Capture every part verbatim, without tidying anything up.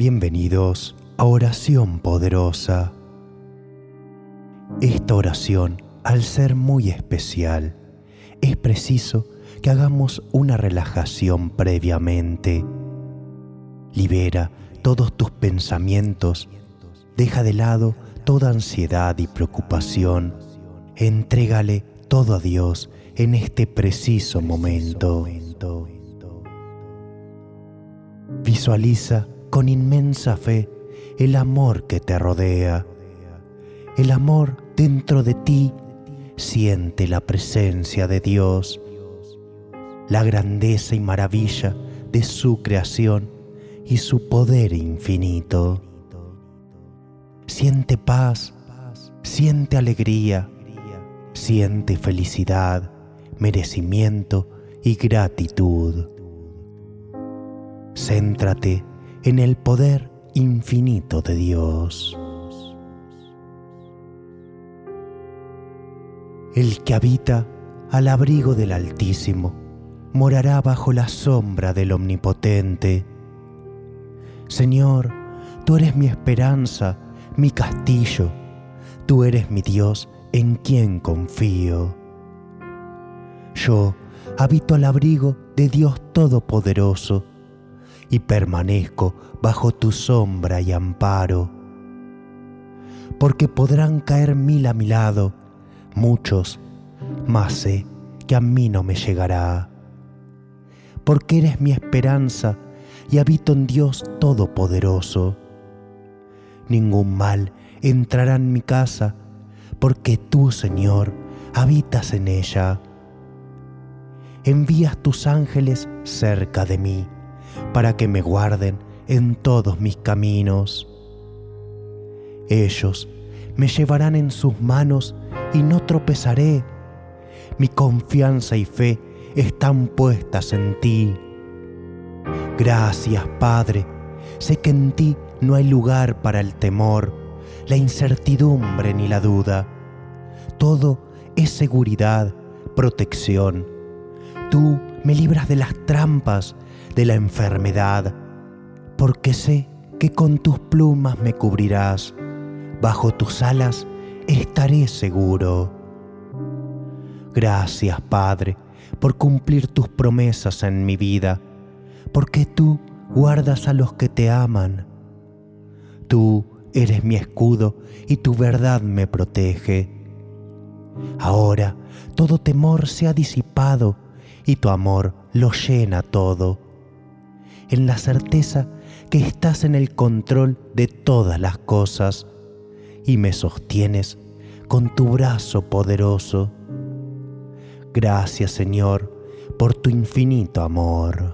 Bienvenidos a Oración Poderosa. Esta oración, al ser muy especial, es preciso que hagamos una relajación previamente. Libera todos tus pensamientos, deja de lado toda ansiedad y preocupación, entrégale todo a Dios en este preciso momento. Visualiza con inmensa fe el amor que te rodea. El amor dentro de ti siente la presencia de Dios, la grandeza y maravilla de su creación y su poder infinito. Siente paz, siente alegría, siente felicidad, merecimiento y gratitud. Céntrate en el poder infinito de Dios. El que habita al abrigo del Altísimo morará bajo la sombra del Omnipotente. Señor, tú eres mi esperanza, mi castillo, tú eres mi Dios en quien confío. Yo habito al abrigo de Dios Todopoderoso y permanezco bajo tu sombra y amparo. Porque podrán caer mil a mi lado, muchos, mas sé que a mí no me llegará. Porque eres mi esperanza y habito en Dios Todopoderoso. Ningún mal entrará en mi casa, porque tú, Señor, habitas en ella. Envías tus ángeles cerca de mí, para que me guarden en todos mis caminos. Ellos me llevarán en sus manos y no tropezaré. Mi confianza y fe están puestas en ti. Gracias, Padre. Sé que en ti no hay lugar para el temor, la incertidumbre ni la duda. Todo es seguridad, protección. Tú me libras de las trampas, de la enfermedad, porque sé que con tus plumas me cubrirás. Bajo tus alas estaré seguro. Gracias, Padre, por cumplir tus promesas en mi vida, porque tú guardas a los que te aman. Tú eres mi escudo y tu verdad me protege. Ahora todo temor se ha disipado y tu amor lo llena todo. En la certeza que estás en el control de todas las cosas y me sostienes con tu brazo poderoso. Gracias, Señor, por tu infinito amor.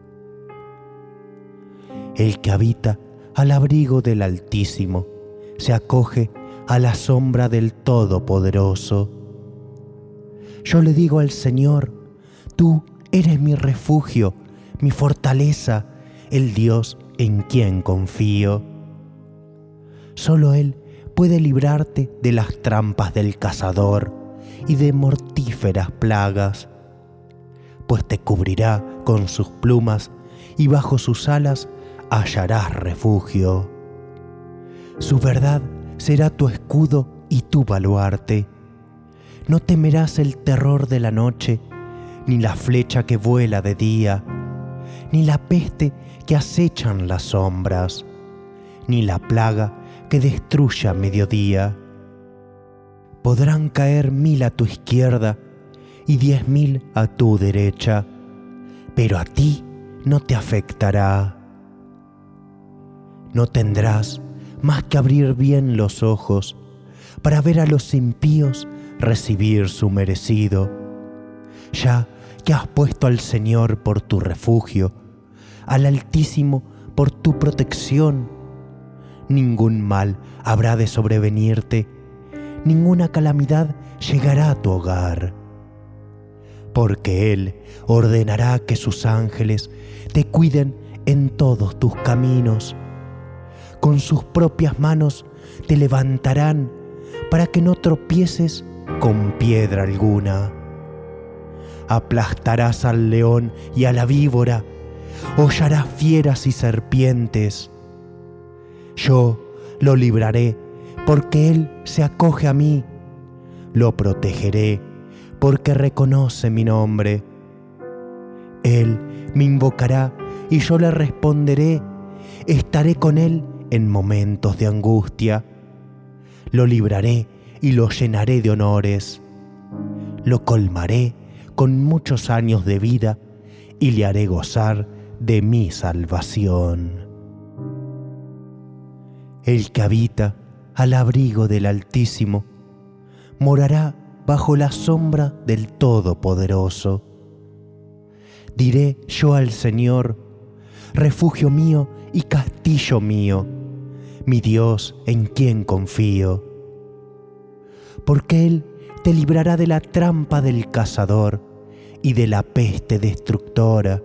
El que habita al abrigo del Altísimo se acoge a la sombra del Todopoderoso. Yo le digo al Señor, tú eres mi refugio, mi fortaleza, el Dios en quien confío. Solo Él puede librarte de las trampas del cazador y de mortíferas plagas, pues te cubrirá con sus plumas y bajo sus alas hallarás refugio. Su verdad será tu escudo y tu baluarte. No temerás el terror de la noche, ni la flecha que vuela de día, ni la peste que acechan las sombras, ni la plaga que destruye a mediodía. Podrán caer mil a tu izquierda y diez mil a tu derecha, pero a ti no te afectará. No tendrás más que abrir bien los ojos para ver a los impíos recibir su merecido, ya que has puesto al Señor por tu refugio, al Altísimo por tu protección. Ningún mal habrá de sobrevenirte, ninguna calamidad llegará a tu hogar, porque Él ordenará que sus ángeles te cuiden en todos tus caminos. Con sus propias manos te levantarán para que no tropieces con piedra alguna. Aplastarás al león y a la víbora, hollarás fieras y serpientes. Yo lo libraré porque Él se acoge a mí. Lo protegeré porque reconoce mi nombre. Él me invocará y yo le responderé. Estaré con Él en momentos de angustia. Lo libraré y lo llenaré de honores. Lo colmaré con muchos años de vida y le haré gozar de mi salvación. El que habita al abrigo del Altísimo morará bajo la sombra del Todopoderoso. Diré yo al Señor, refugio mío y castillo mío, mi Dios en quien confío. Porque Él te librará de la trampa del cazador y de la peste destructora.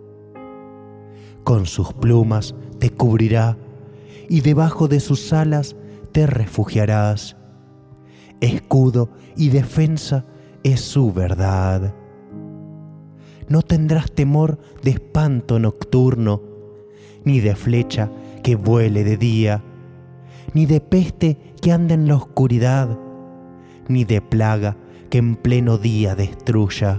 Con sus plumas te cubrirá y debajo de sus alas te refugiarás. Escudo y defensa es su verdad. No tendrás temor de espanto nocturno, ni de flecha que vuele de día, ni de peste que anda en la oscuridad, ni de plaga que en pleno día destruya.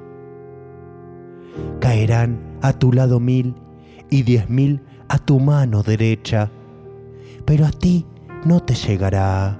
Caerán a tu lado mil y diez mil a tu mano derecha, pero a ti no te llegará.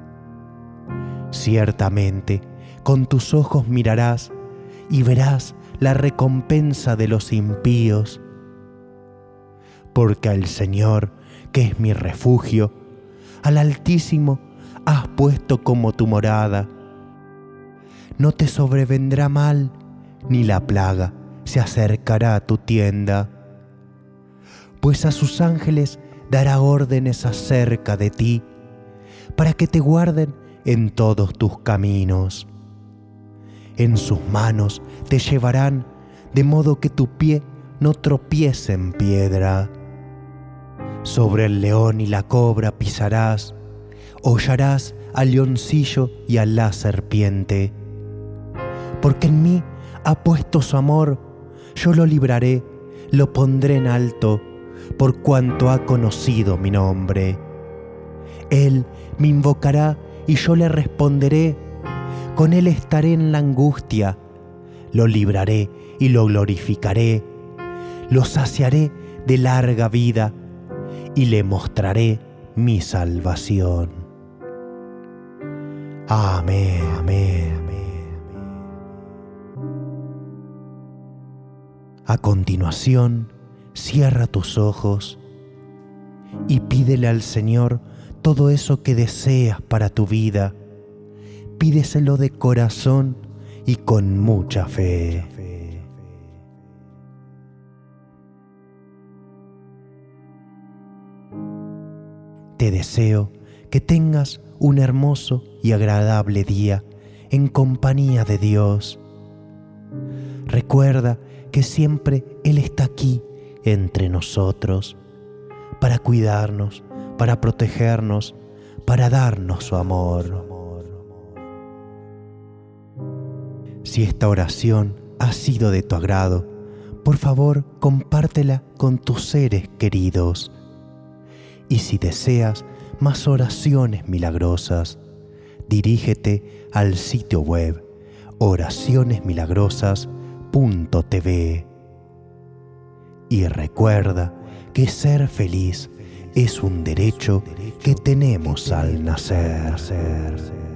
Ciertamente, con tus ojos mirarás y verás la recompensa de los impíos. Porque al Señor, que es mi refugio, al Altísimo has puesto como tu morada. No te sobrevendrá mal, ni la plaga se acercará a tu tienda. Pues a sus ángeles dará órdenes acerca de ti, para que te guarden en todos tus caminos. En sus manos te llevarán, de modo que tu pie no tropiece en piedra. Sobre el león y la cobra pisarás, hollarás al leoncillo y a la serpiente. Porque en mí ha puesto su amor, yo lo libraré, lo pondré en alto, por cuanto ha conocido mi nombre. Él me invocará y yo le responderé. Con él estaré en la angustia. Lo libraré y lo glorificaré. Lo saciaré de larga vida y le mostraré mi salvación. Amén, amén, amén. A continuación, cierra tus ojos y pídele al Señor todo eso que deseas para tu vida. Pídeselo de corazón y con mucha fe. Te deseo que tengas un hermoso y agradable día en compañía de Dios. Recuerda que siempre Él está aquí entre nosotros para cuidarnos, para protegernos, para darnos su amor. Si esta oración ha sido de tu agrado, por favor compártela con tus seres queridos. Y si deseas más oraciones milagrosas, dirígete al sitio web oraciones milagrosas punto t v. Y recuerda que ser feliz es un derecho que tenemos al nacer.